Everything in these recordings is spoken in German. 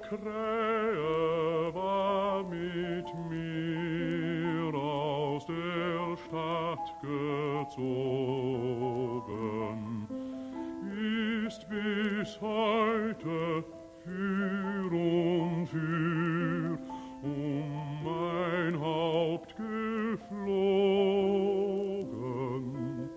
Krähe war mit mir aus der Stadt gezogen, ist bis heute für und für mein Haupt geflogen.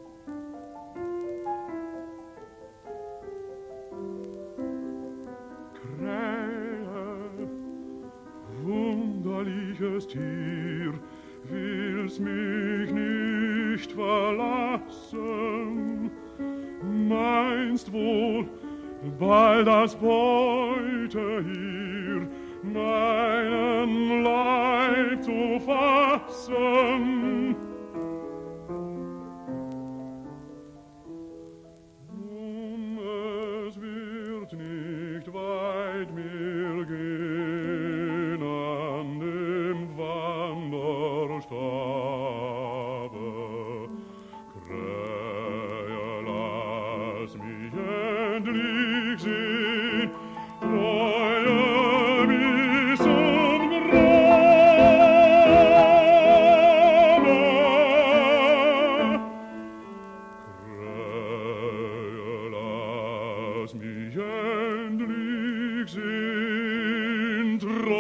Krähe, wunderliches Tier, willst mich nicht verlassen, meinst wohl, bald das Beute hier meinen Leib zu fassen. Nun, es wird nicht weit mehr gehen an dem Wanderstabe. Krähe, lass mich endlich sehen, treue bis zum Grabe. Krähe, lass mich endlich sehen, treue